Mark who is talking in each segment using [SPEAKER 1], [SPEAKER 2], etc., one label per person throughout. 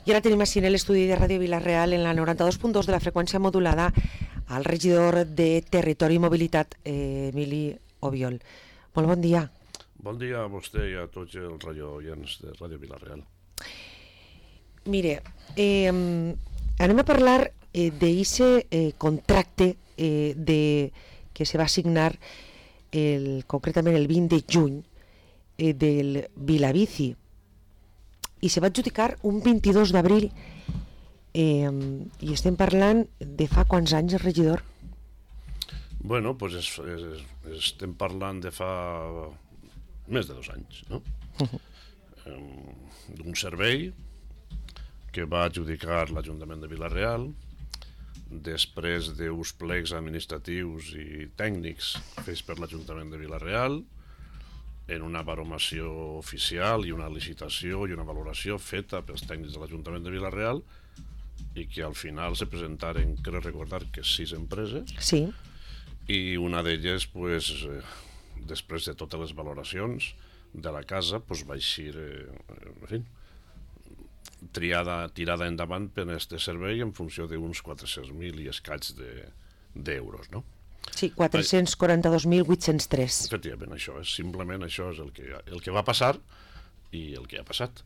[SPEAKER 1] I ara tenim així en l'estudi de Ràdio Vila-real, en la 92.2 de la freqüència modulada, al regidor de Territori i Mobilitat, Emili Obiol. Molt bon dia.
[SPEAKER 2] Bon dia a vostè i a tots els radioients de Ràdio Vila-real.
[SPEAKER 1] Mire, anem a parlar d'aquest contracte que se va signar concretament el 20 de juny del Vilabici, i se va adjudicar un 22 d'abril, i estem parlant de fa quants anys, el regidor?
[SPEAKER 2] Bueno, doncs estem parlant de fa més de 2 anys, no? D'un servei que va adjudicar l'Ajuntament de Vila-real després d'uns plecs administratius i tècnics fets per l'Ajuntament de Vila-real, en una baromació oficial i una licitació i una valoració feta pels tècnics de l'Ajuntament de Vila-real, i que al final se presentaren, crec recordar, que 6 empreses.
[SPEAKER 1] Sí.
[SPEAKER 2] I una d'elles, després de totes les valoracions de la casa, va eixir, en fi, tirada endavant per aquest servei en funció d'uns 400.000 i escaig d'euros, no?
[SPEAKER 1] Sí, 442.803.
[SPEAKER 2] Efectivament, simplement això és el que va passar i el que ha passat.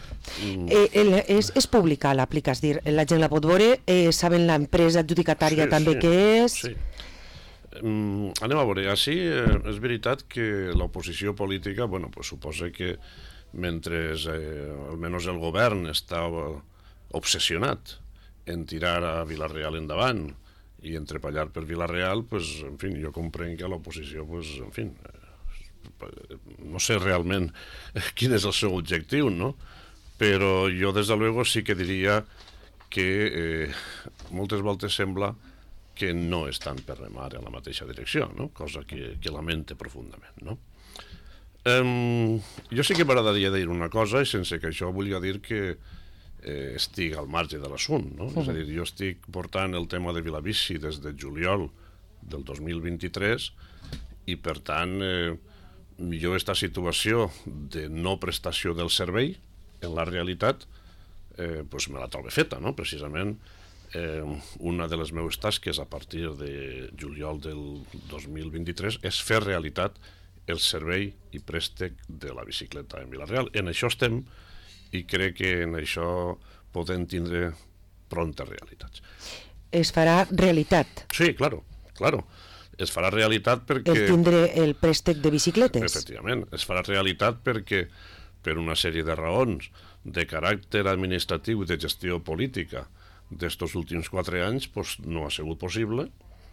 [SPEAKER 1] És pública l'aplica, és dir, la gent la pot veure, saben l'empresa adjudicatària també què és?
[SPEAKER 2] Sí. Anem a veure, així és veritat que l'oposició política, suposa que mentre almenys el govern està obsessionat en tirar a Vila-real endavant i en treballar per Vila-real, en fi, jo comprenc que l'oposició, en fi, no sé realment quin és el seu objectiu, no? Però jo, des de luego, sí que diria que moltes voltes sembla que no estan per remar en la mateixa direcció, no? Cosa que lamente profundament, no? Jo sí que m'agradaria dir una cosa, i sense que això vulgui dir que estic al marge de l'assunt, no? És a dir, jo estic portant el tema de Vilabici des de juliol del 2023 i, per tant, jo aquesta situació de no prestació del servei, en la realitat, me la trobo feta, no? Precisament, una de les meves tasques a partir de juliol del 2023 és fer realitat el servei i préstec de la bicicleta en Vila-real. En això estem, i crec que en això podem tindre prontes realitats.
[SPEAKER 1] Es farà realitat?
[SPEAKER 2] Sí, claro. Es farà realitat perquè...
[SPEAKER 1] El tindre el préstec de bicicletes?
[SPEAKER 2] Efectivament, es farà realitat perquè, per una sèrie de raons de caràcter administratiu i de gestió política d'estos últims 4 anys, no ha sigut possible,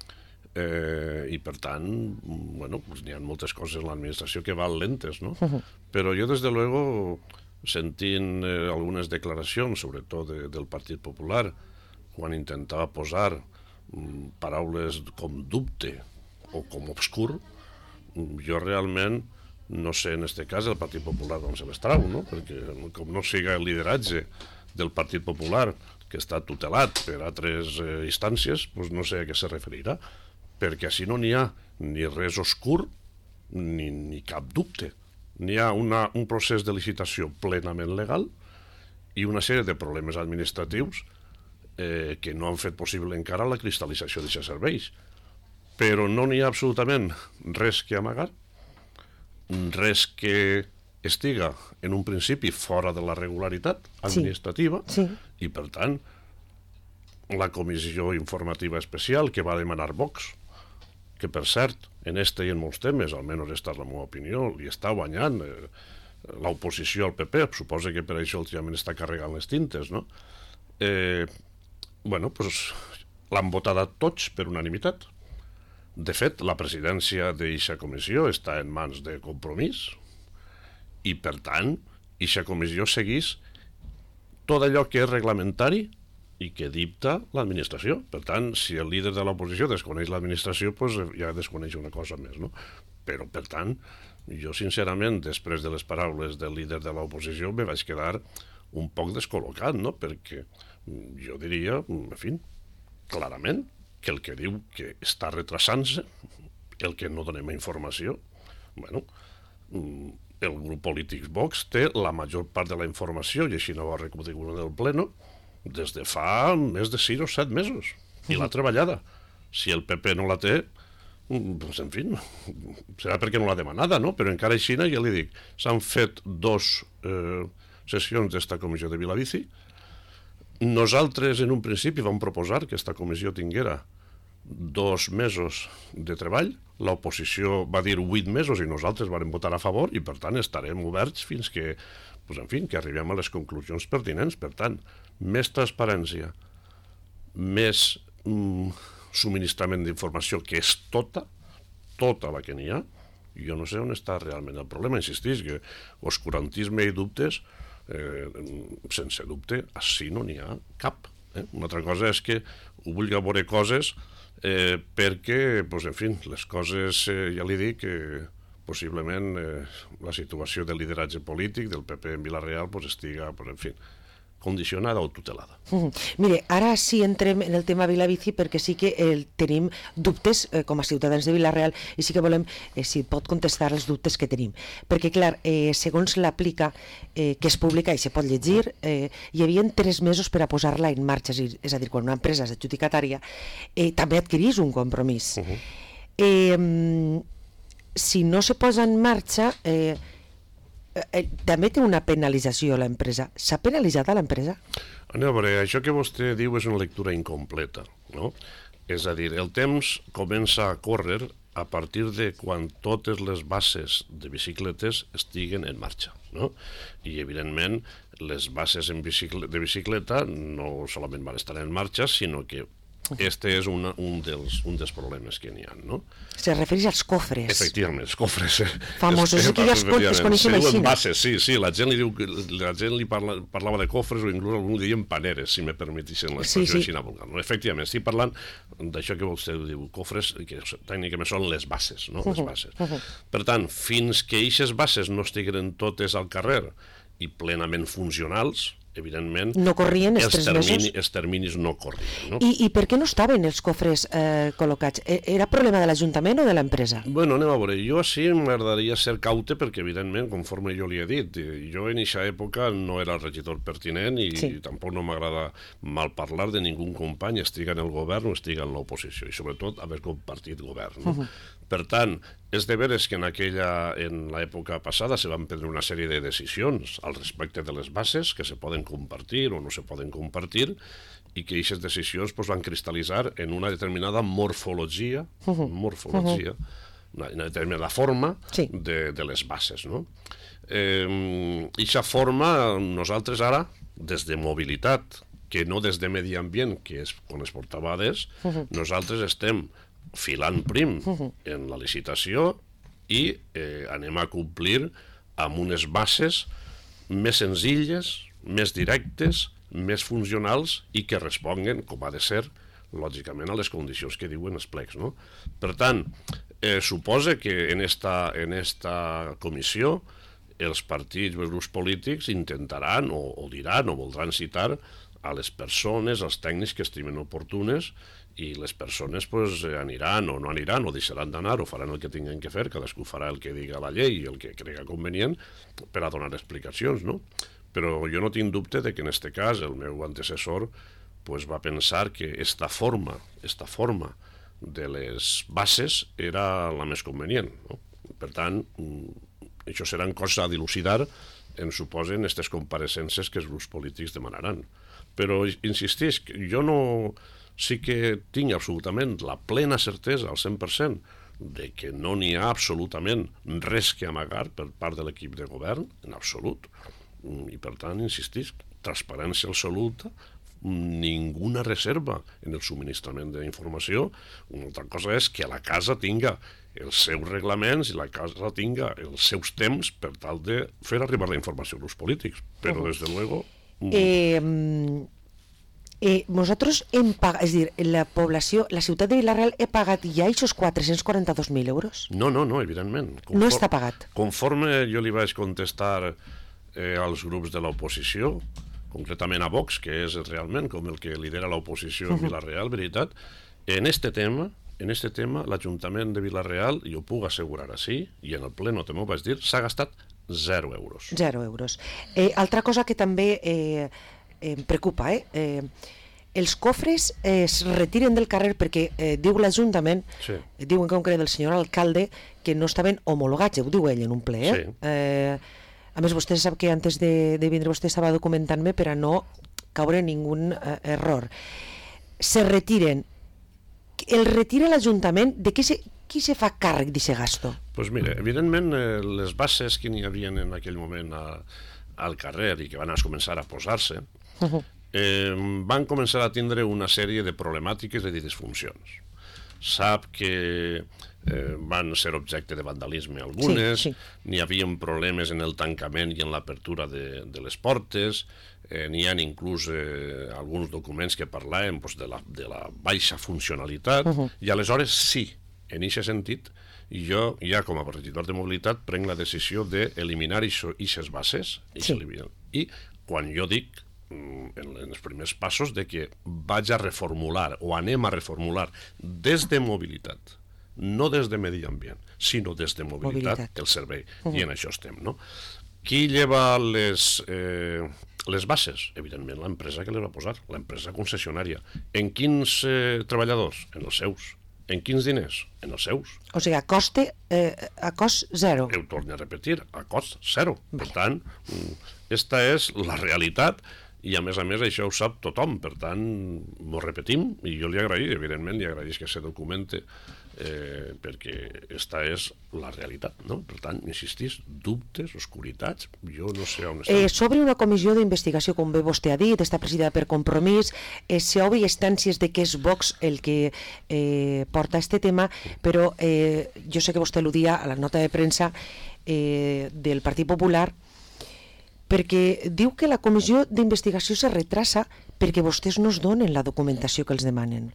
[SPEAKER 2] i per tant, n'hi ha moltes coses en l'administració que van lentes, no? Però jo, des de luego, sentint algunes declaracions, sobretot del Partit Popular, quan intentava posar paraules com dubte o com obscur, jo realment no sé en aquest cas el Partit Popular d'on se les trau, no? Perquè com no siga el lideratge del Partit Popular, que està tutelat per altres instàncies, no sé a què se referirà, perquè així no n'hi ha ni res obscur ni cap dubte. N'hi ha un procés de licitació plenament legal i una sèrie de problemes administratius que no han fet possible encara la cristal·lització d'aquests serveis. Però no n'hi ha absolutament res que amagar, res que estiga en un principi fora de la regularitat administrativa, i per tant la comissió informativa especial que va demanar Vox, que per cert, en este i en molts temes, almenys aquesta és la meva opinió, li està guanyant l'oposició al PP, suposa que per això últimament està carregant les tintes, no? L'han votat a tots per unanimitat. De fet, la presidència d'aquesta comissió està en mans de Compromís i, per tant, aquesta comissió segueix tot allò que és reglamentari i que dicta l'administració. Per tant, si el líder de l'oposició desconeix l'administració, ja desconeix una cosa més, no? Però, per tant, jo, sincerament, després de les paraules del líder de l'oposició, me vaig quedar un poc descol·locat, no? Perquè jo diria, en fi, clarament, que el que diu que està retrasant-se, el que no donem informació, el grup polític Vox té la major part de la informació, i així no ho ha reconegut el Pleno, des de fa més de 6 o 7 mesos, i l'ha treballada. Si el PP no la té, doncs, en fi, serà perquè no l'ha demanada, no? Però encara així, ja li dic, s'han fet 2 sessions d'esta comissió de Vilavici. Nosaltres, en un principi, vam proposar que aquesta comissió tinguera 2 mesos de treball. L'oposició va dir 8 mesos i nosaltres vam votar a favor i, per tant, estarem oberts fins que, doncs, en fi, que arribem a les conclusions pertinents. Per tant, més transparència, més subministrament d'informació, que és tota la que n'hi ha. Jo no sé on està realment el problema. Insistís que oscurantisme i dubtes, sense dubte, així no n'hi ha cap. Una altra cosa és que ho vulgui veure coses perquè, doncs, en fi, les coses, ja li dic, possiblement la situació del lideratge polític del PP en Vila-real estiga, en fi, condicionada o tutelada.
[SPEAKER 1] Mire, ara sí entrem en el tema Vilavici perquè sí que tenim dubtes com a ciutadans de Vila-real i sí que volem, si pot contestar els dubtes que tenim. Perquè, clar, segons l'aplica, que és pública i se pot llegir, hi havia 3 mesos per a posar-la en marxa, és a dir, quan una empresa és adjudicatària, també adquirís un compromís. Si no se posa en marxa, també té una penalització l'empresa. S'ha penalitzat a l'empresa?
[SPEAKER 2] Anem a veure, això que vostè diu és una lectura incompleta, no? És a dir, el temps comença a córrer a partir de quan totes les bases de bicicletes estiguen en marxa, no? I, evidentment, les bases de bicicleta no solament van estar en marxa, sinó que este és un dels problemes que n'hi ha, no?
[SPEAKER 1] Se refereix als cofres.
[SPEAKER 2] Efectivament, els cofres.
[SPEAKER 1] Famosos, que ja es coneixen així.
[SPEAKER 2] Bases, sí, la gent li parlava de cofres o inclús algú dient paneres, si me permetixen l'expressió així vulgar. Efectivament, estic parlant d'això que vostè diu, cofres, que tècnicament són les bases, no? Les bases. Per tant, fins que aquestes bases no estiguen totes al carrer i plenament funcionals, evidentment,
[SPEAKER 1] no corrien els 3 mesos?
[SPEAKER 2] Els terminis no corrien. No?
[SPEAKER 1] I per què no estaven els cofres col·locats? Era problema de l'Ajuntament o de l'empresa?
[SPEAKER 2] Bueno, anem a veure. Jo sí m'agradaria ser caute perquè, evidentment, conforme jo li he dit, jo en aquesta època no era el regidor pertinent i tampoc no m'agrada mal parlar de ningú company, estiga en el govern o estiga en l'oposició, i sobretot haver compartit govern. No? Per tant, és de veres que en l'època passada se van prendre una sèrie de decisions al respecte de les bases que se poden compartir o no se poden compartir i que aquestes decisions van cristal·litzar en una determinada morfologia, una determinada forma de les bases. No? Aquesta forma, nosaltres ara, des de mobilitat, que no des de medi ambient, que és quan es portava ADES, nosaltres estem filant prim en la licitació i anem a complir amb unes bases més senzilles, més directes, més funcionals i que responguen, com ha de ser, lògicament, a les condicions que diuen els plecs. No? Per tant, suposa que en esta comissió els partits, els grups polítics intentaran o diran o voldran citar a les persones, als tècnics que estimen oportunes i les persones aniran o no aniran o deixaran d'anar o faran el que tinguin que fer, cadascú farà el que diga la llei i el que crega convenient per a donar explicacions, no? Però jo no tinc dubte de que en aquest cas el meu antecessor va pensar que esta forma de les bases era la més convenient, no? Per tant, això seran coses a dilucidar, suposen aquestes compareixences que els grups polítics demanaran. Però, insistisc, jo sí que tinc absolutament la plena certesa, al 100%, de que no n'hi ha absolutament res que amagar per part de l'equip de govern, en absolut. I, per tant, insistisc, transparència absoluta, ninguna reserva en el subministrament d'informació. Una altra cosa és que la casa tinga els seus reglaments i la casa tinga els seus temps per tal de fer arribar la informació als polítics. Però, des de luego...
[SPEAKER 1] Nosaltres hem pagat, és a dir, la població, la ciutat de Vila-real he pagat ja aquests 442.000 euros?
[SPEAKER 2] No, evidentment.
[SPEAKER 1] No està pagat?
[SPEAKER 2] Conforme jo li vaig contestar als grups de l'oposició, concretament a Vox, que és realment com el que lidera l'oposició en Vila-real, veritat, en este tema, l'Ajuntament de Vila-real, i ho puc assegurar així, i en el pleno també ho vaig dir, s'ha gastat 0 euros.
[SPEAKER 1] 0 euros. Altra cosa que també em preocupa, els cofres es retiren del carrer perquè diu l'Ajuntament,
[SPEAKER 2] Sí.
[SPEAKER 1] diu en concret el senyor alcalde, que no estaven homologats, ho diu ell en un ple.
[SPEAKER 2] Sí.
[SPEAKER 1] A més, vostè sap que antes de vindre vostè estava documentant-me per a no caure en ningú error. Se retiren. El retira l'Ajuntament, de qui se fa càrrec d'aquest gasto?
[SPEAKER 2] Doncs mira, evidentment les bases que n'hi havia en aquell moment al carrer i que van començar a posar-se van començar a tindre una sèrie de problemàtiques i de disfuncions. Sap que van ser objecte de vandalisme algunes,
[SPEAKER 1] Sí.
[SPEAKER 2] n'hi havia problemes en el tancament i en l'apertura de les portes, n'hi ha inclús alguns documents que parlaven de la baixa funcionalitat, i aleshores sí, en aquest sentit, jo ja com a regidor de mobilitat prenc la decisió d'eliminar aquestes bases,
[SPEAKER 1] Sí.
[SPEAKER 2] i quan jo dic en els primers passos de que vaig a reformular o anem a reformular des de mobilitat, no des de medi ambient, sinó des de mobilitat. El servei, i en això estem, no? Qui lleva les bases? Evidentment l'empresa que les va posar, l'empresa concessionària. En quins treballadors? En els seus. En quins diners? En els seus.
[SPEAKER 1] O sigui, a cost zero.
[SPEAKER 2] Ho torno a repetir, a cost zero. Per tant, esta és la realitat, i a més això ho sap tothom. Per tant, m'ho repetim, i jo li agraïm, evidentment, li agraïm que se documente, perquè esta és la realitat, no? Per tant, insistís, dubtes, oscuritats, jo no sé on estem.
[SPEAKER 1] Sobre una comissió d'investigació, com bé vostè ha dit, està presidida per Compromís, s'obri instàncies de que és Vox el que porta este tema, però jo sé que vostè al·ludia a la nota de premsa del Partit Popular, perquè diu que la comissió d'investigació se retrasa perquè vostès no es donen la documentació que els demanen.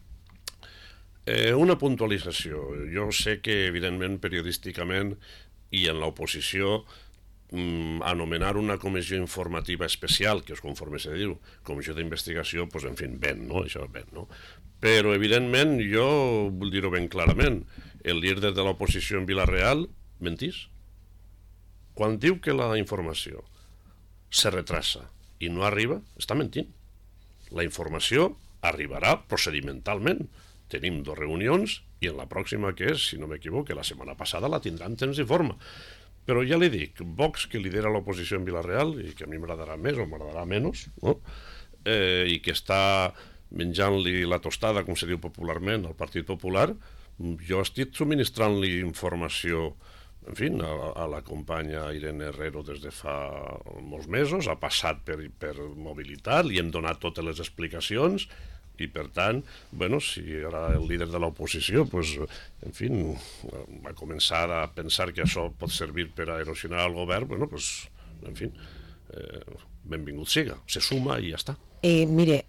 [SPEAKER 2] Una puntualització. Jo sé que, evidentment, periodísticament i en l'oposició, anomenar una comissió informativa especial, que és conforme se diu, comissió d'investigació, doncs, en fi, ben, no? Això és ben, no? Però, evidentment, jo vull dir-ho ben clarament, el líder de l'oposició en Vila-real mentís. Quan diu que la informació se retrasa i no arriba, està mentint. La informació arribarà procedimentalment. Tenim 2 reunions i en la pròxima, que és, si no m'equivoco, la setmana passada la tindran temps i forma. Però ja li dic, Vox, que lidera l'oposició en Vila-real, i que a mi m'agradarà més o m'agradarà menys, no? I que està menjant-li la tostada, com se diu popularment, al Partit Popular, jo estic subministrant-li informació, en fi, a la companya Irene Herrero des de fa molts mesos, ha passat per mobilitat, li hem donat totes les explicacions, i per tant, bueno, si ara el líder de l'oposició, pues, en fi, va començar a pensar que això pot servir per a erosionar el govern, bueno, pues, en fi, benvingut siga, se suma i ja està.
[SPEAKER 1] Mire,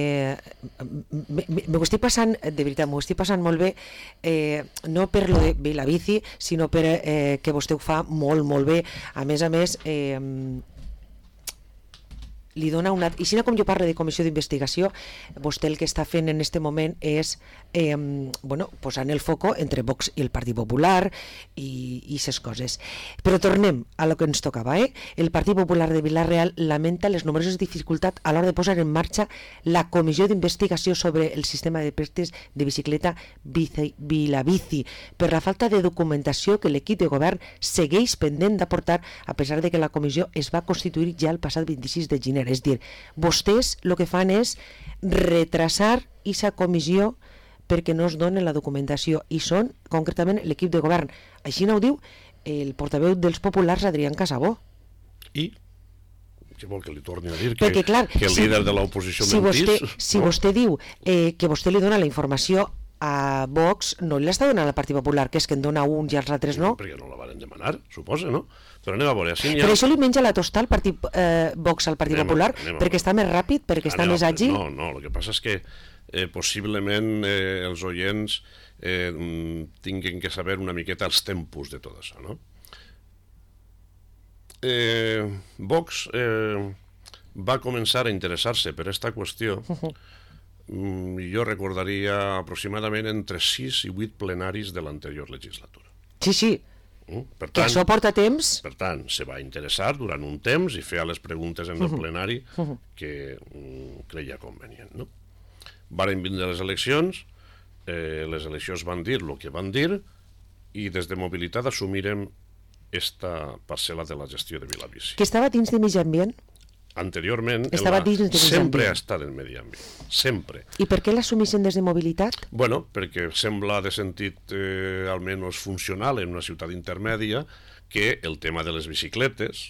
[SPEAKER 1] m'ho estic passant, de veritat, m'ho estic passant molt bé, no per lo de la bici, sinó per que vostè ho fa molt, molt bé. A més, li dona una... I si no, com jo parlo de comissió d'investigació, vostè el que està fent en este moment és posant el foco entre Vox i el Partit Popular i ses coses. Però tornem a lo que ens tocava. El Partit Popular de Vila-real lamenta les nombroses dificultats a l'hora de posar en marxa la comissió d'investigació sobre el sistema de préstecs de bicicleta Vilabici per la falta de documentació que l'equip de govern segueix pendent d'aportar, a pesar de que la comissió es va constituir ja el passat 26 de gener. És dir, vostès el que fan és retrasar aquesta comissió perquè no es donen la documentació i són concretament l'equip de govern. Així no ho diu el portaveu dels populars, Adrián Casabó.
[SPEAKER 2] I què vol que li torni a dir?
[SPEAKER 1] Perquè, clar,
[SPEAKER 2] que el líder de l'oposició mentís?
[SPEAKER 1] Si vostè diu que vostè li dona la informació a Vox, no li està donant al Partit Popular, que és que en dona un i els altres no?
[SPEAKER 2] Perquè no la van demanar, suposa, no? Però anem a veure.
[SPEAKER 1] Però això li menja la tosta al Partit Vox al Partit Popular, perquè està més ràpid, perquè està més àgil?
[SPEAKER 2] No, el que passa és que possiblement els oients tinguin que saber una miqueta els tempos de tot això, no? Vox va començar a interessar-se per aquesta qüestió, jo recordaria aproximadament entre 6 i 8 plenaris de l'anterior legislatura.
[SPEAKER 1] Sí,
[SPEAKER 2] Per
[SPEAKER 1] Que
[SPEAKER 2] tant,
[SPEAKER 1] això porta temps.
[SPEAKER 2] per tant, se va interessar durant un temps i feia les preguntes en el plenari que creia convenient. No? Varen vindre les eleccions van dir el que van dir i des de Mobilitat assumirem esta parcel·la de la gestió de Vilabici.
[SPEAKER 1] Que estava dins de Medi Ambient.
[SPEAKER 2] Anteriorment,
[SPEAKER 1] Estava dins de Medi
[SPEAKER 2] sempre
[SPEAKER 1] Ambient.
[SPEAKER 2] ha estat en Medi Ambient, sempre.
[SPEAKER 1] I per què l'assumeixen des de Mobilitat?
[SPEAKER 2] Bueno, perquè sembla de sentit almenys funcional en una ciutat intermèdia que el tema de les bicicletes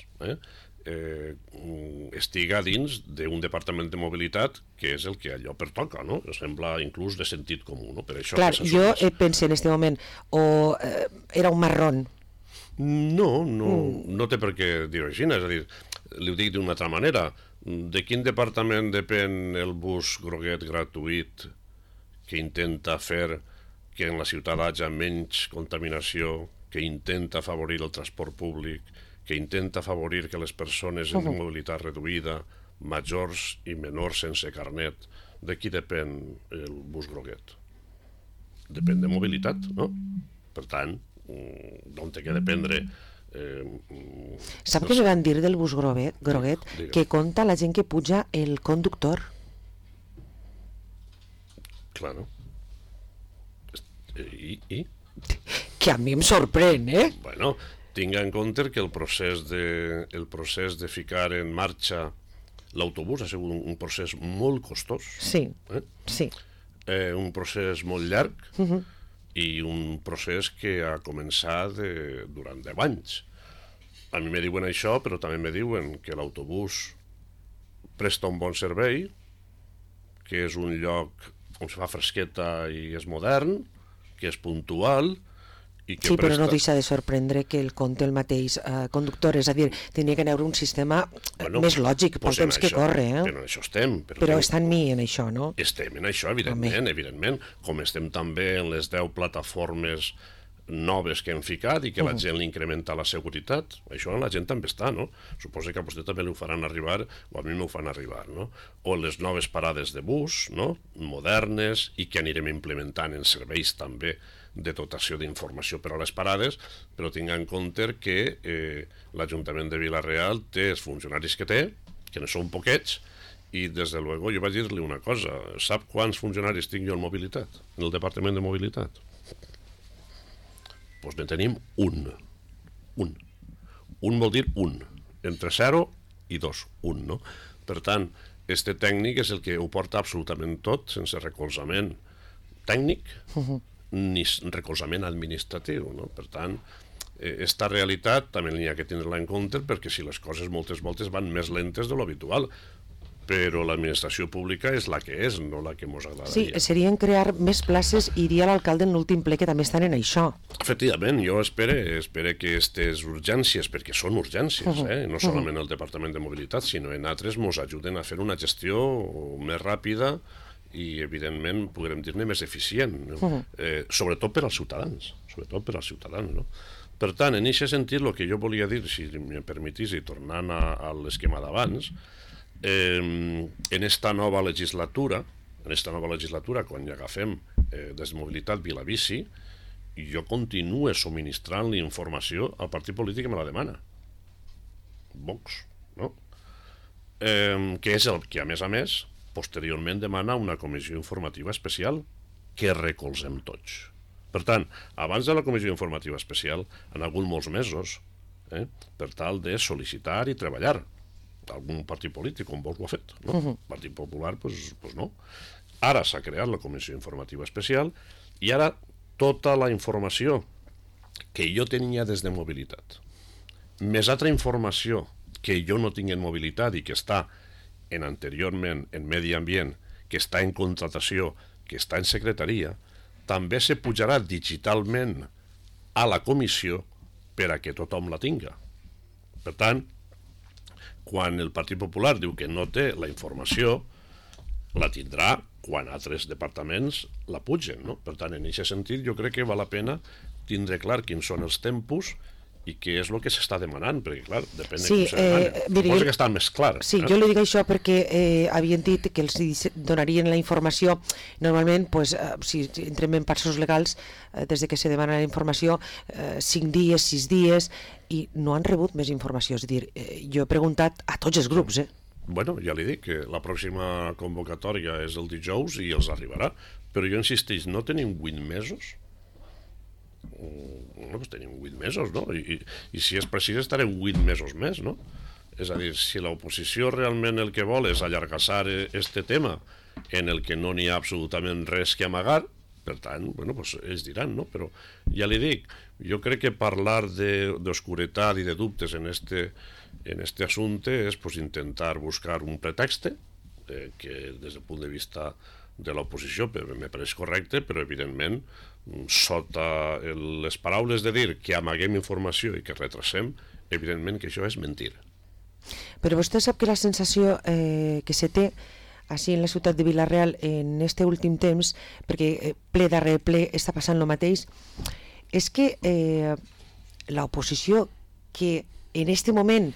[SPEAKER 2] estiga dins d'un departament de mobilitat que és el que allò pertoca, no? Sembla inclús de sentit comú, no? Per això
[SPEAKER 1] Clar,
[SPEAKER 2] que
[SPEAKER 1] jo
[SPEAKER 2] s'assumeix.
[SPEAKER 1] penso en este moment, o era un marrón.
[SPEAKER 2] No té per què dir-ho així, és a dir, li ho dic d'una altra manera. De quin departament depèn el bus groguet gratuït que intenta fer que en la ciutat hi hagi menys contaminació, que intenta afavorir el transport públic, que intenta afavorir que les persones en mobilitat reduïda, majors i menors sense carnet, de qui depèn el bus groguet? Depèn de mobilitat, no? Per tant, d'on té que dependre...
[SPEAKER 1] Sap què me van dir del bus groguet?
[SPEAKER 2] Digue'm.
[SPEAKER 1] Que compta la gent que puja el conductor.
[SPEAKER 2] Claro. I?
[SPEAKER 1] Que a mi em sorprèn,
[SPEAKER 2] Bueno, tinga en compte que el procés de ficar en marxa l'autobús ha sigut un procés molt costós.
[SPEAKER 1] Sí, sí.
[SPEAKER 2] Un procés molt llarg i un procés que ha començat durant 10 anys. A mi me diuen això, però també me diuen que l'autobús presta un bon servei, que és un lloc on se fa fresqueta i és modern, que és puntual i que
[SPEAKER 1] Sí, però no deixa de sorprendre que el compte el mateix conductor, és a dir, tenia que haver un sistema més lògic pel temps que corre,
[SPEAKER 2] Però en això estem.
[SPEAKER 1] Però està en mi, en això, no?
[SPEAKER 2] Estem en això, evidentment, com estem també en les 10 plataformes noves que hem ficat i que la gent li incrementa la seguretat. Això la gent també està, no? Suposo que a vostè també li ho faran arribar, o a mi m'ho fan arribar, no? O les noves parades de bus, no? Modernes, i que anirem implementant en serveis també de dotació d'informació per a les parades, però tinga en compte que l'Ajuntament de Vila-real té els funcionaris que té, que no són poquets, i des de luego jo vaig dir-li una cosa: sap quants funcionaris tinc jo en mobilitat, en el Departament de Mobilitat? Doncs ne tenim un. Un vol dir un, entre 0 i 2, un, no? Per tant, este tècnic és el que ho porta absolutament tot, sense recolzament tècnic ni recolzament administratiu, no? Per tant, esta realitat també n'hi ha que tindre-la en compte, perquè si les coses moltes voltes van més lentes de lo habitual, però l'administració pública és la que és, no la que ens agradaria.
[SPEAKER 1] Sí, serien crear més places, i diria l'alcalde en l'últim ple que també estan en això.
[SPEAKER 2] Efectivament, jo espero que aquestes urgències, perquè són urgències, no solament el Departament de Mobilitat, sinó en altres, ens ajuden a fer una gestió més ràpida i, evidentment, podrem dir-ne més eficient, no? Sobretot per als ciutadans, no? Per tant, en aquest sentit, el que jo volia dir, si em permetís, i tornant a l'esquema d'abans, en esta nova legislatura, quan ja agafem des de Mobilitat Vilabici, jo continuo subministrant-li informació al partit polític que me la demana, Vox, no? Que és el que, a més, posteriorment demana una comissió informativa especial que recolzem tots. Per tant, abans de la comissió informativa especial han hagut molts mesos per tal de sol·licitar i treballar. Algun partit polític, com Vox, ho ha fet, no? El Partit Popular, doncs no. Ara s'ha creat la comissió informativa especial i ara tota la informació que jo tenia des de mobilitat, més altra informació que jo no tinc en mobilitat i que està anteriorment en medi ambient, que està en contratació, que està en secretaria, també se pujarà digitalment a la comissió per a que tothom la tinga. Per tant, quan el Partit Popular diu que no té la informació, la tindrà quan altres departaments la pugen, no? Per tant, en aquest sentit, jo crec que val la pena tindre clar quins són els tempos
[SPEAKER 1] i
[SPEAKER 2] què és el que s'està demanant, perquè, clar, depèn de
[SPEAKER 1] sí,
[SPEAKER 2] com se demana. Suposo que està més clar.
[SPEAKER 1] Sí, jo li dic això perquè havien dit que els donarien la informació. Normalment, pues, si entrem en passos legals, des de que se demana la informació, 5 dies, 6 dies, i no han rebut més informació. És a dir, jo he preguntat a tots els grups,
[SPEAKER 2] Bueno, ja li dic que la pròxima convocatòria és el dijous i els arribarà, però jo insisteix, no tenim 8 mesos? No, doncs tenim 8 mesos, no? I si és precís estarem 8 mesos més, no? És a dir, si l'oposició realment el que vol és allargassar este tema en el que no n'hi ha absolutament res que amagar, per tant, bueno, pues ells diran, no? Però ja li dic, jo crec que parlar d'oscuretat i de dubtes en este assumpte és pues, intentar buscar un pretext que des del punt de vista de l'oposició me pareix correcte, però evidentment sota les paraules de dir que amaguem informació i que retrasem, evidentment que això és mentir.
[SPEAKER 1] Però vostè sap que la sensació que se té així en la ciutat de Vila-real en este últim temps, perquè ple darrere ple està passant el mateix, és que l'oposició que en este moment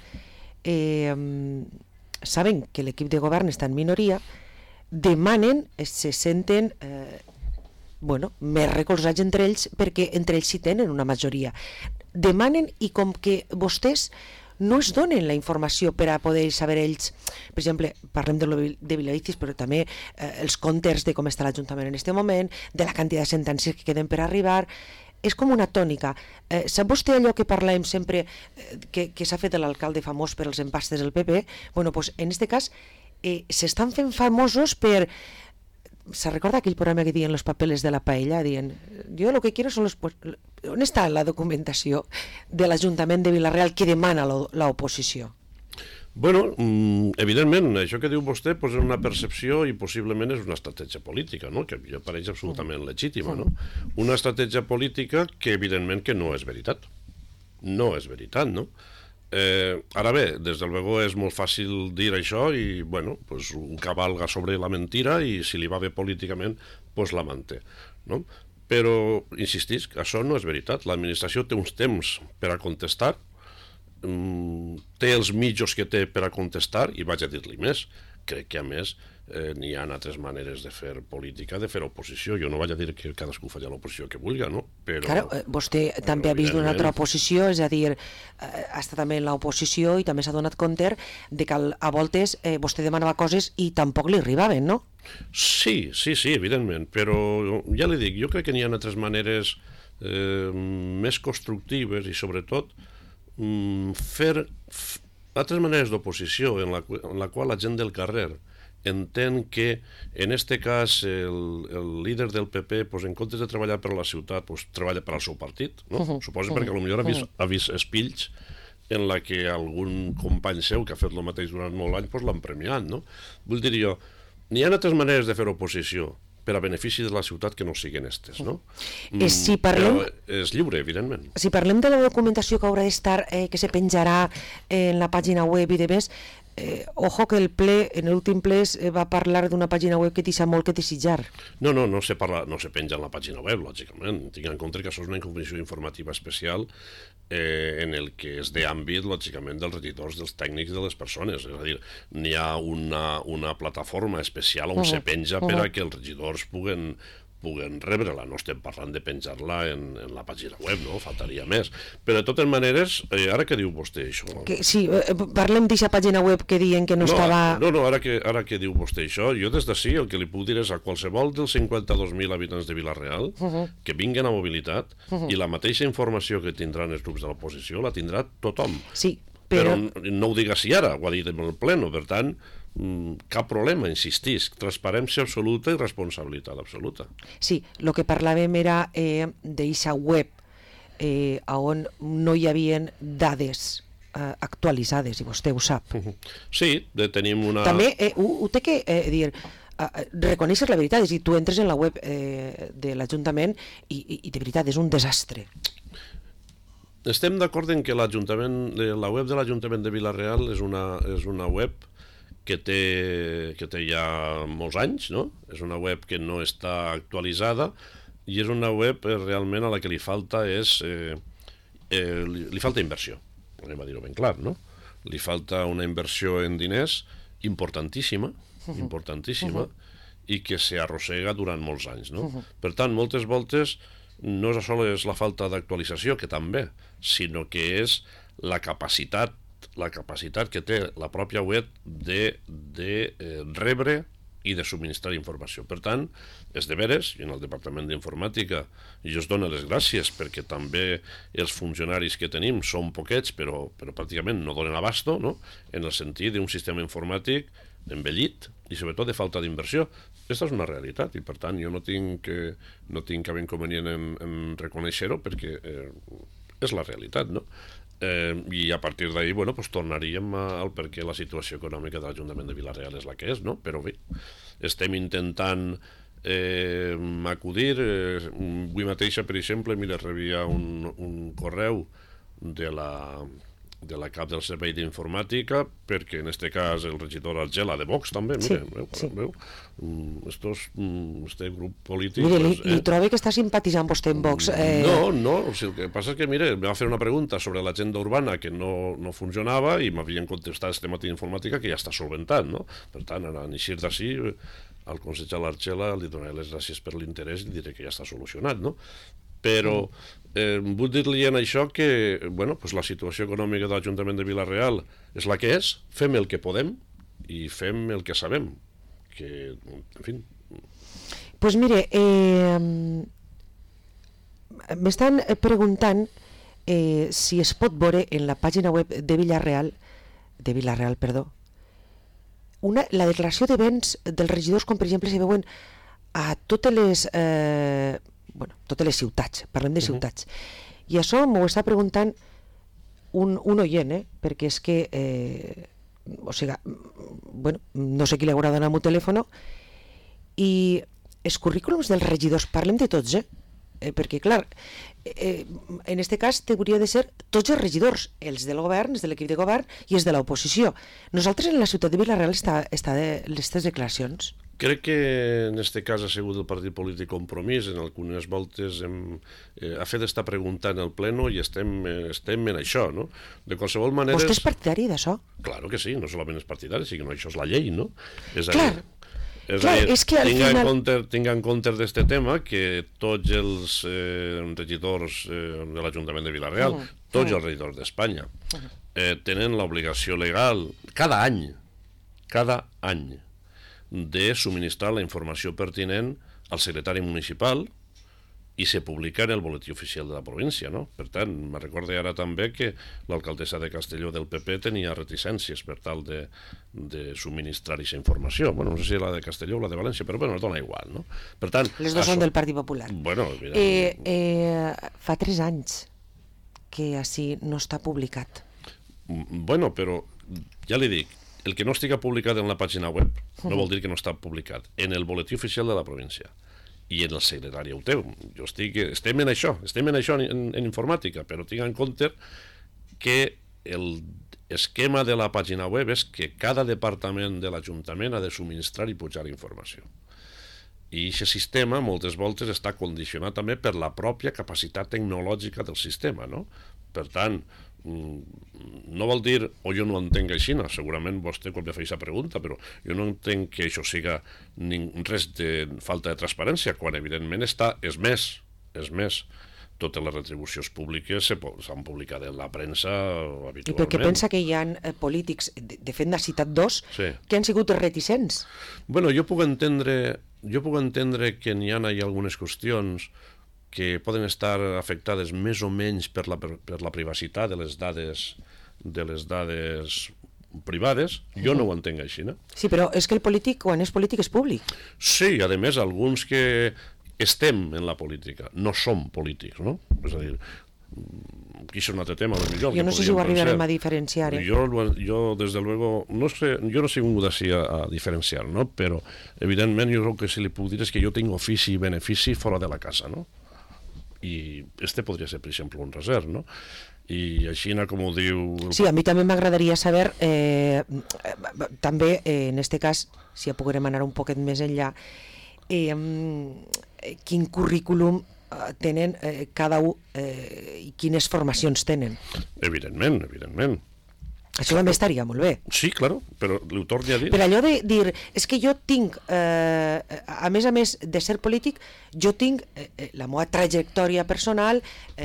[SPEAKER 1] saben que l'equip de govern està en minoria, demanen, se senten més recolzats entre ells, perquè entre ells sí tenen una majoria. Demanen, i com que vostès no es donen la informació per a poder saber ells, per exemple, parlem de Vilavicis, però també els comptes de com està l'Ajuntament en aquest moment, de la quantitat de sentències que queden per arribar, és com una tònica. Sap vostè allò que parlem sempre, que s'ha fet l'alcalde famós per els empastes del PP? Bueno, doncs en aquest cas s'estan fent famosos per... ¿Se recorda aquell programa que diuen los papeles de la paella? Diuen, yo lo que quiero son los... On està la documentació de l'Ajuntament de Vila-real que demana l'oposició?
[SPEAKER 2] Bueno, evidentment, això que diu vostè és una percepció i possiblement és una estratègia política, no? Que ja pareix absolutament legítima, no? Una estratègia política que evidentment que no és veritat. No és veritat, no? Ara bé, des del luego és molt fàcil dir això i, bueno, pues un cavalga sobre la mentira i si li va bé políticament, pues la manté, no? Però, insistisc, això no és veritat. L'administració té uns temps per a contestar, té els mitjos que té per a contestar i vaig a dir-li més. Crec que a més n'hi ha altres maneres de fer política, de fer oposició. Jo no vaig a dir que cadascú faci l'oposició que vulgui, no? Però,
[SPEAKER 1] claro, vostè també ha vist una altra oposició, és a dir, ha estat també en l'oposició i també s'ha donat compte de que a voltes vostè demanava coses i tampoc li arribaven, no?
[SPEAKER 2] Sí, evidentment, però ja li dic, jo crec que n'hi ha altres maneres més constructives i sobretot fer altres maneres d'oposició en la qual la gent del carrer entén que en este cas el líder del PP en comptes de treballar per a la ciutat treballa per al seu partit, no? Suposo perquè potser ha vist espills en la que algun company seu que ha fet el mateix durant molt anys l'han premiat, no? Vull dir jo, n'hi ha altres maneres de fer oposició per a benefici de la ciutat que no siguin estes, no? Però és lliure, evidentment.
[SPEAKER 1] Si parlem de la documentació que haurà d'estar, que se penjarà en la pàgina web i de més, ojo que en l'últim ple va parlar d'una pàgina web que deixa molt que desitjar.
[SPEAKER 2] No se penja en la pàgina web, lògicament. Tinc en compte que això és una informació informativa especial en el que és d'àmbit, lògicament, dels regidors, dels tècnics, de les persones. És a dir, n'hi ha una plataforma especial on se penja per a que els regidors puguen rebre-la. No estem parlant de penjar-la en la pàgina web, no? Faltaria més. Però de totes maneres, ara que diu vostè això?
[SPEAKER 1] Sí, parlem d'aquesta pàgina web que diuen que no estava...
[SPEAKER 2] No, ara que diu vostè això, jo des d'ací el que li puc dir és a qualsevol dels 52.000 habitants de Vila-real que vinguen a mobilitat i la mateixa informació que tindran els grups de l'oposició la tindrà tothom.
[SPEAKER 1] Sí,
[SPEAKER 2] però no ho digues si ara, ho ha dit en el pleno, per tant, cap problema, insistisc, transparència absoluta i responsabilitat absoluta.
[SPEAKER 1] Sí, el que parlàvem era d'aquesta web on no hi havia dades actualitzades, i vostè ho sap.
[SPEAKER 2] Sí, tenim una...
[SPEAKER 1] També ho té que dir, reconèixer la veritat, és a dir, tu entres en la web de l'Ajuntament i de veritat és un desastre.
[SPEAKER 2] Estem d'acord en que la web de l'Ajuntament de Vila-real és una web que té ja molts anys, no? És una web que no està actualitzada i és una web realment a la que li falta és li falta inversió, anem a dir-ho ben clar, no? Li falta una inversió en diners importantíssima, i que s'arrossega durant molts anys, no? Per tant, moltes voltes no és sols la falta d'actualització, que també, sinó que és la capacitat que té la pròpia web de rebre i de subministrar informació. Per tant, és de veres, i en el Departament d'Informàtica jo us dono les gràcies perquè també els funcionaris que tenim són poquets, però pràcticament no donen abasto, no? En el sentit d'un sistema informàtic envellit i sobretot de falta d'inversió. Aquesta és una realitat i per tant jo no tinc cap inconvenient en reconèixer-ho perquè és la realitat, no? I a partir d'ahir, bueno, pues tornaríem al perquè la situació econòmica de l'Ajuntament de Vila-real és la que és, no? Però bé, estem intentant acudir. Avui mateixa, per exemple, mira, rebia un correu de la cap del Servei d'Informàtica, perquè en este cas el regidor Argela de Vox també, mira, veu, este grup polític...
[SPEAKER 1] Mire, li trobo que està simpatitzant vostè en Vox.
[SPEAKER 2] No, o sigui, el que passa és que, mire, em va fer una pregunta sobre l'agenda urbana que no funcionava i m'havien contestat este matí d'informàtica que ja està solventat, no? Per tant, a eixir d'ací, al conseller Argela li donaré les gràcies per l'interès i li diré que ja està solucionat, no? Però vull dir-li en això que bueno, pues la situació econòmica de l'Ajuntament de Vila-real és la que és, fem el que podem i fem el que sabem, que, en fi...
[SPEAKER 1] Pues mire, m'estan preguntant si es pot veure en la pàgina web de Vila-real, la declaració de béns dels regidors, com per exemple se veuen a totes les ciutats, parlem de ciutats. I això m'ho està preguntant un oient, perquè és que o sigui, bueno, no sé qui li haurà donat el meu telèfon, i els currículums dels regidors, parlem de tots, perquè clar, en este cas hauria de ser tots els regidors, els del govern, els de l'equip de govern i els de l'oposició. Nosaltres en la ciutat de Vila-real està de les declaracions.
[SPEAKER 2] Crec que en aquest cas ha sigut el partit polític Compromís, en algunes voltes ha fet estar preguntant en el pleno i estem en això, no? De qualsevol manera...
[SPEAKER 1] Vostè és partidari d'això?
[SPEAKER 2] Claro que sí, no solament és partidari, sinó que això és la llei, no?
[SPEAKER 1] És que al final...
[SPEAKER 2] Tinc en compte d'aquest tema que tots els regidors de l'Ajuntament de Vila-real, tots els regidors d'Espanya, tenen l'obligació legal cada any, de subministrar la informació pertinent al secretari municipal i se publica en el boletí oficial de la província, no? Per tant, me recordo ara també que l'alcaldessa de Castelló del PP tenia reticències per tal de subministrar aquesta informació. Bueno, no sé si la de Castelló o la de València, però bueno, es dona igual, no? Per tant...
[SPEAKER 1] Les dues són del Partit Popular.
[SPEAKER 2] Bueno, mira...
[SPEAKER 1] Fa 3 anys que així no està publicat.
[SPEAKER 2] Bueno, però ja li dic, el que no estigui publicat en la pàgina web no vol dir que no està publicat en el boletí oficial de la província i en el secretari ho té. Estem en això en informàtica, però tinc en compte que l'esquema de la pàgina web és que cada departament de l'Ajuntament ha de subministrar i pujar informació. I aquest sistema moltes voltes està condicionat també per la pròpia capacitat tecnològica del sistema, no? Per tant, no vol dir, o jo no entenc així, segurament vostè quan me fa aquesta pregunta, però jo no entenc que això siga res de falta de transparència, quan evidentment és més, totes les retribucions públiques s'han publicat en la premsa habitualment.
[SPEAKER 1] I perquè pensa que hi ha polítics, de fet n'ha citat 2, que han sigut reticents?
[SPEAKER 2] Bueno, jo puc entendre que n'hi ha algunes qüestions que poden estar afectades més o menys per la privacitat de les dades privades. Jo no ho entenc així, no?
[SPEAKER 1] Sí, però és que el polític, quan és polític, és públic.
[SPEAKER 2] Sí, a més, alguns que estem en la política no som polítics, no? És a dir, aquí és un altre tema,
[SPEAKER 1] jo no sé si ho arribarem a diferenciar.
[SPEAKER 2] Jo, desde luego, jo no sé vingut així a diferenciar, no? Però, evidentment, jo el que sí li puc dir és que jo tinc ofici i benefici fora de la casa, no? I podria ser, per exemple, un reserv, no? I així, com ho diu...
[SPEAKER 1] Sí, a mi també m'agradaria saber, també, en este cas, si ja poguérem anar un poquet més enllà, quin currículum tenen cada un i quines formacions tenen.
[SPEAKER 2] Evidentment, evidentment.
[SPEAKER 1] Això també estaria molt bé.
[SPEAKER 2] Sí, claro, però ho torni a dir.
[SPEAKER 1] Per allò de dir, és que jo tinc, a més de ser polític, jo tinc la meva trajectòria personal,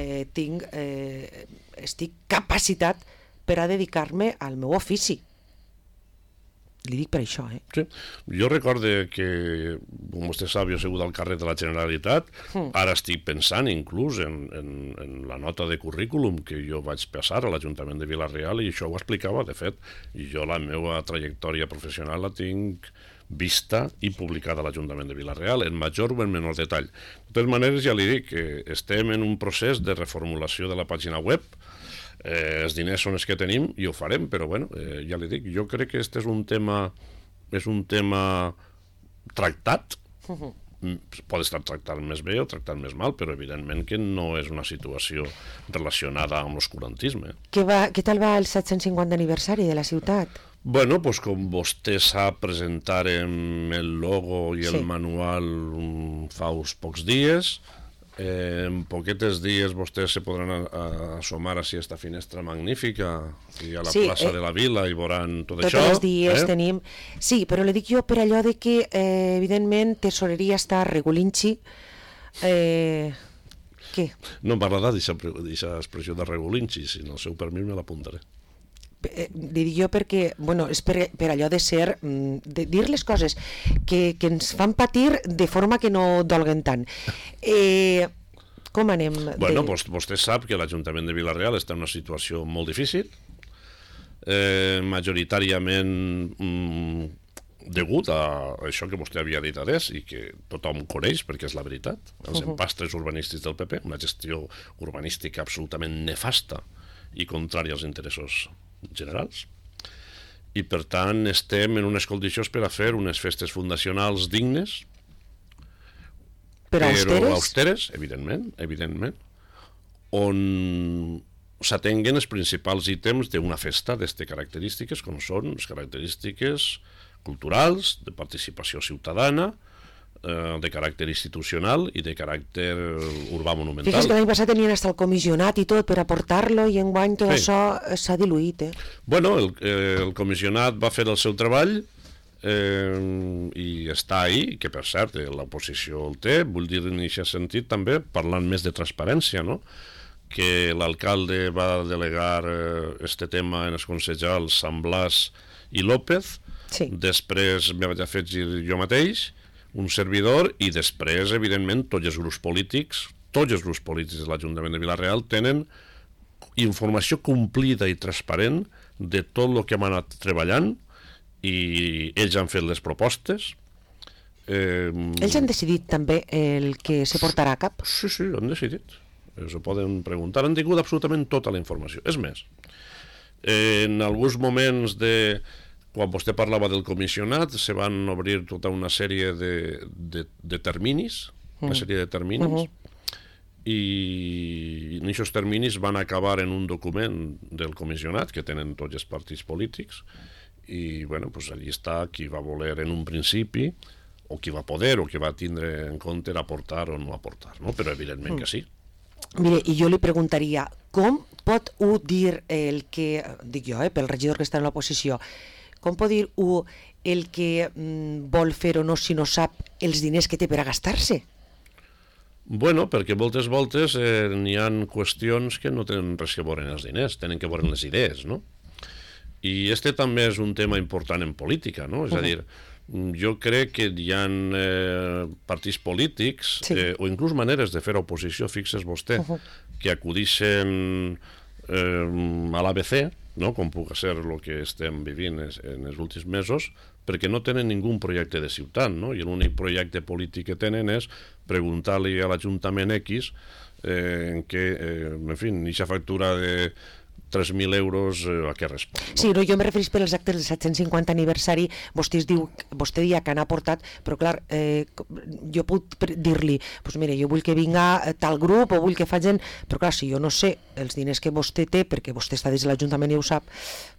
[SPEAKER 1] estic capacitat per a dedicar-me al meu ofici. Li dic per això,
[SPEAKER 2] Sí. Jo recorde que, com vostè sap, jo he sigut al carrer de la Generalitat, ara estic pensant inclús en la nota de currículum que jo vaig passar a l'Ajuntament de Vila-real i això ho explicava, de fet, i jo la meva trajectòria professional la tinc vista i publicada a l'Ajuntament de Vila-real, en major o en menor detall. De totes maneres, ja li dic que estem en un procés de reformulació de la pàgina web. Els diners són els que tenim i ho farem, però bueno, ja li dic, jo crec que este és un tema tractat. Pot estar tractat més bé o tractat més mal, però evidentment que no és una situació relacionada amb l'oscurantisme.
[SPEAKER 1] Què tal va el 750 aniversari de la ciutat?
[SPEAKER 2] Bueno, pues com vostè sap, presentarem el logo i el manual fa uns pocs dies. En poquetes dies vostès se podran assomar a esta finestra magnífica i a la plaça de la Vila i veuran tot això.
[SPEAKER 1] Tots els dies tenim... Sí, però li dic jo per allò de que, evidentment, tesoreria està regulint-xi. Què?
[SPEAKER 2] No em parlarà d'aquesta expressió de regulint-xi, si no el seu permís me l'apuntaré.
[SPEAKER 1] Li dic jo perquè, bueno, és per allò de ser, de dir les coses que ens fan patir de forma que no dolguen tant. Com anem?
[SPEAKER 2] Bueno, vostè sap que l'Ajuntament de Vila-real està en una situació molt difícil, majoritàriament degut a això que vostè havia dit adés i que tothom coneix perquè és la veritat, els empastres urbanístics del PP, una gestió urbanística absolutament nefasta i contrària als interessos generals, i per tant estem en unes condicions per a fer unes festes fundacionals dignes,
[SPEAKER 1] però
[SPEAKER 2] austeres, evidentment, on s'atenguen els principals ítems d'una festa d'aquestes característiques, com són les característiques culturals, de participació ciutadana, de caràcter institucional i de caràcter urbà monumental.
[SPEAKER 1] Fixa't que l'any passat tenien hasta el comissionat i tot per aportar-lo i enguany tot això s'ha diluït.
[SPEAKER 2] Bueno, el comissionat va fer el seu treball i està ahí, que per cert l'oposició el té, vull dir en aquest sentit també parlant més de transparència, no? Que l'alcalde va delegar este tema en els concejals Sant Blas i López, després me vaig afegir jo mateix, un servidor, i després, evidentment, tots els grups polítics de l'Ajuntament de Vila-real tenen informació complida i transparent de tot el que hem anat treballant i ells han fet les propostes.
[SPEAKER 1] Ells han decidit també el que se portarà a cap?
[SPEAKER 2] Sí, han decidit. S'ho poden preguntar. Han tingut absolutament tota la informació. És més, en alguns moments quan vostè parlava del comissionat, se van obrir tota una sèrie de terminis, i en aquests terminis van acabar en un document del comissionat que tenen tots els partits polítics, i bueno, pues allí està qui va voler en un principi, o qui va poder, o qui va tindre en compte aportar o no aportar, no? Però evidentment que sí.
[SPEAKER 1] Mire, i jo li preguntaria, com pot dir el que, dic jo, pel regidor que està en l'oposició, com pot dir el que vol fer o no si no sap els diners que té per a gastar-se?
[SPEAKER 2] Bueno, perquè moltes voltes n'hi ha qüestions que no tenen res que veure amb els diners, tenen que veure amb les idees, no? I este també és un tema important en política, no? És a dir, jo crec que hi ha partits polítics o inclús maneres de fer oposició, fixes vostè, que acudixen a l'ABC, no? Com pugui ser el que estem vivint en els últims mesos, perquè no tenen ningú projecte de ciutat, no? I l'únic projecte polític que tenen és preguntar-li a l'Ajuntament X en fi, aquesta factura de 3.000 euros a què respon. No?
[SPEAKER 1] Sí, no, jo em referís per als actes del 750 aniversari, vostè dia que han aportat, però clar, jo puc dir-li, doncs mira, jo vull que vinga tal grup o vull que facin, però clar, si jo no sé els diners que vostè té, perquè vostè està dins de l'Ajuntament i ho sap,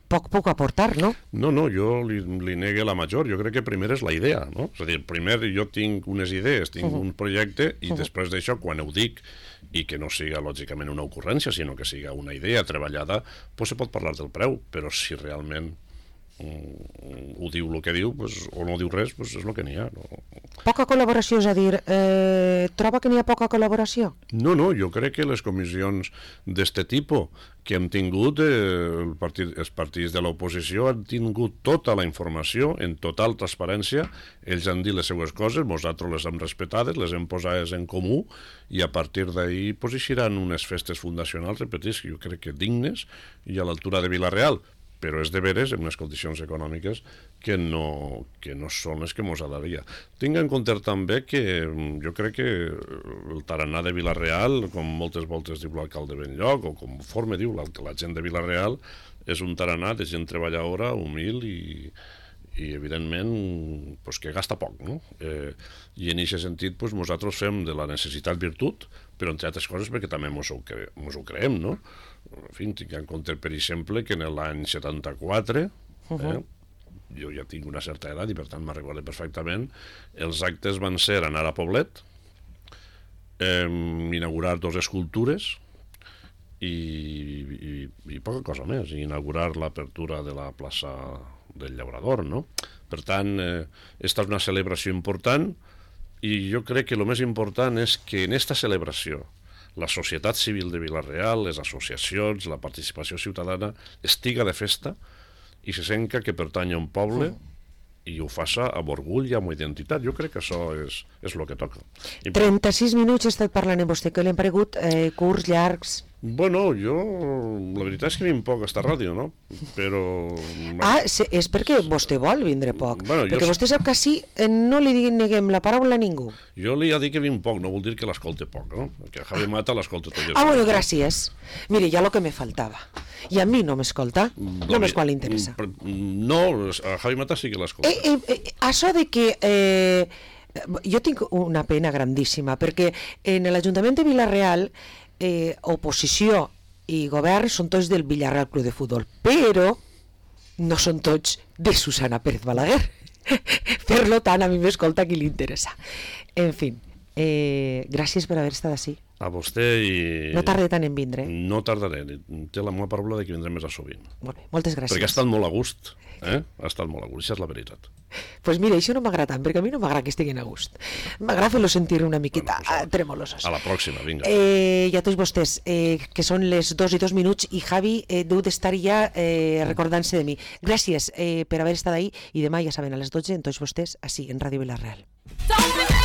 [SPEAKER 1] poc puc aportar, no?
[SPEAKER 2] No, jo li negue la major. Jo crec que primer és la idea, no? És a dir, primer jo tinc unes idees, tinc un projecte, i després d'això, quan ho dic, i que no siga, lògicament, una ocurrència, sinó que siga una idea treballada, doncs se pot parlar del preu, però si realment ho diu el que diu, o no diu res, és el que n'hi ha.
[SPEAKER 1] Poca col·laboració, és a dir, troba que n'hi ha poca col·laboració?
[SPEAKER 2] No, jo crec que les comissions d'este tipus que hem tingut, els partits de l'oposició han tingut tota la informació en total transparència, ells han dit les seues coses, nosaltres les hem respetades, les hem posades en comú, i a partir d'ahir eixiran unes festes fundacionals, repetisc, jo crec que dignes i a l'altura de Vila-real, però és de veres en unes condicions econòmiques que no són les que mos agradaria. Tinc en compte també que jo crec que el tarannà de Vila-real, com moltes voltes diu l'alcalde Benlloc, o conforme diu la gent de Vila-real, és un tarannà de gent treballadora, humil i evidentment que gasta poc, no? I en aquest sentit nosaltres fem de la necessitat virtut, però entre altres coses perquè també mos ho creem, no? En fi, tinc en compte, per exemple, que en l'any 74, jo ja tinc una certa edat i per tant me'n recordo perfectament, els actes van ser anar a Poblet, inaugurar 2 escultures i poca cosa més, inaugurar l'apertura de la plaça del Llaurador, no? Per tant, esta és una celebració important i jo crec que el més important és que en esta celebració la societat civil de Vila-real, les associacions, la participació ciutadana estiga de festa i se senta que pertany a un poble i ho faça amb orgull i amb identitat. Jo crec que això és el que toca.
[SPEAKER 1] 36 minuts he estat parlant amb vostè, que li han paregut curts, llargs?
[SPEAKER 2] Bueno, jo, la veritat és que vinc poc a esta ràdio, no? Però...
[SPEAKER 1] és perquè vostè vol vindre poc, perquè vostè sap que així no li neguem la paraula a ningú.
[SPEAKER 2] Jo li he dit que vinc poc, no vol dir que l'escolte poc, no? Que Javi Mata l'escolta tot.
[SPEAKER 1] Bueno, gràcies. Mire, ja lo que me faltava. I a mi no m'escolta? Només quan li interessa.
[SPEAKER 2] No, a Javi Mata sí que l'escolta.
[SPEAKER 1] Això de que... jo tinc una pena grandíssima, perquè en l'Ajuntament de Vila-real oposició i govern són tots del Villarreal Club de Futbol, però no són tots de Susana Pérez Balaguer. Per tant, a mi m'escolta qui li interessa. En fi, gràcies per haver estat així.
[SPEAKER 2] A vostè i...
[SPEAKER 1] No tarda tant en vindre.
[SPEAKER 2] No tardaré. Té la meva paraula de que vindré més a sovint.
[SPEAKER 1] Molt bé, moltes gràcies.
[SPEAKER 2] Perquè ha estat molt a gust. Ha estat molt a gust, això és la veritat.
[SPEAKER 1] Doncs mira, això no m'agrada tant, perquè a mi no m'agrada que estiguin a gust. M'agrada fer-lo sentir una miqueta tremolosos.
[SPEAKER 2] A la pròxima, vinga.
[SPEAKER 1] I a tots vostès, que són les 2:02 i Javi deu d'estar ja recordant-se de mi. Gràcies per haver estat ahí i demà, ja saben, a les 12, amb tots vostès, així, en Ràdio Vila-real.